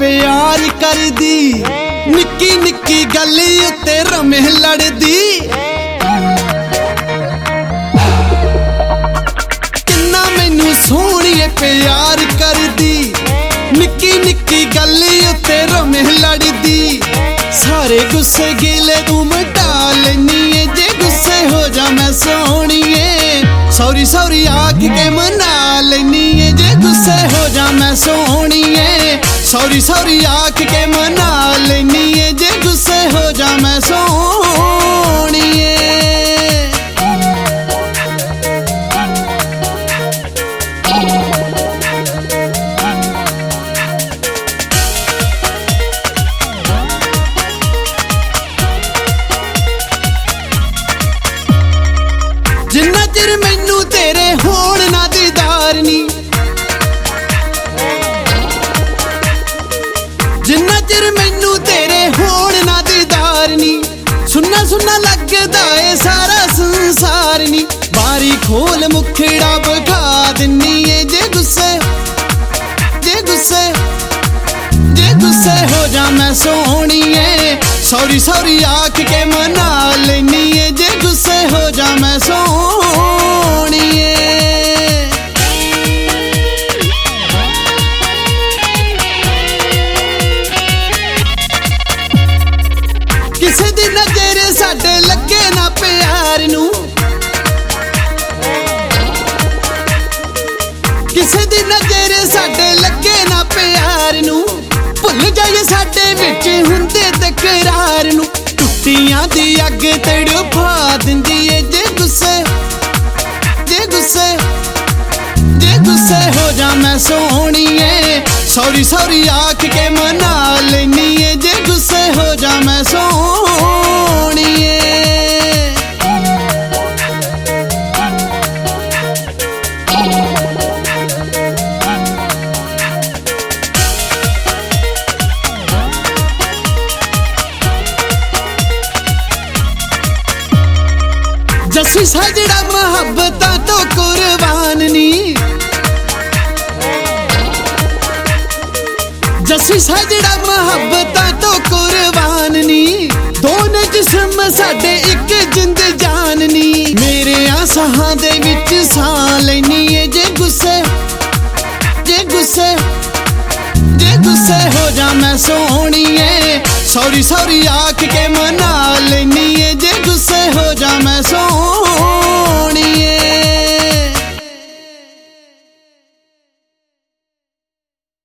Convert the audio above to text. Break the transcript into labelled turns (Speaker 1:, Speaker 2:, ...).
Speaker 1: प्यार कर दी, निक्की निक्की गल उत्ते रमे लड़दी। किन्ना मैनू सोहणिए प्यार कर दी, निक्की निक्की गल उत्ते रमे लड़दी। सारे गुस्से गिले तू मिटा लैनी है, जे गुस्से हो जा मैं सोहणिए। सॉरी सॉरी आख के मना लैनी है, जे गुस्से हो जा मैं सोहणिए। सॉरी सॉरी आख के मना लैनी है, जे गुस्से हो जा मैं सोहणिए। जिन्ना चिर मैनू तेरे होण ना दीदार नी, जिन्ना चिर मैनू तेरे होण ना दीदार नी। सुन्ना सुन्ना लगदा है सारा संसार नी। बारी खोल मुखड़ा बखा दिन्नी है, जे गुस्से जे गुस्से जे गुस्से हो जा मैं सोहणिए। सॉरी सॉरी आख के मना लैनी है, जे गुस्से हो जा मैं सोहणिए। किसे दी नजर साडे लगे ना प्यार नू, किसे दी नजर साडे लगे ना प्यार नू। भुल जाइए साडे विच हुंदे तकरार नू। टुट्टियां दी अग तड़फा दिंदी है, जे गुस्से जे गुस्से जे गुस्से हो जा मैं सोहणिए। सॉरी सॉरी आख के मना लैनी है, जे गुस्से हो जा मैं सोहणिए। जस्सी सजड़ा मोहब्बतां तो कुर्बान नी, जस्सी सजड़ा मोहब्बतां तो कुर्बान नी। दोने जिस्म साडे इक जिंद जान नी। मेरे आसां दे विच सां लैनी है, जे गुस्से जे गुस्से जे गुस्से हो जा मैं सोहणिए। सॉरी सॉरी आख के मना लैनी है, जे गुस्से हो जा मैं सोहणिए।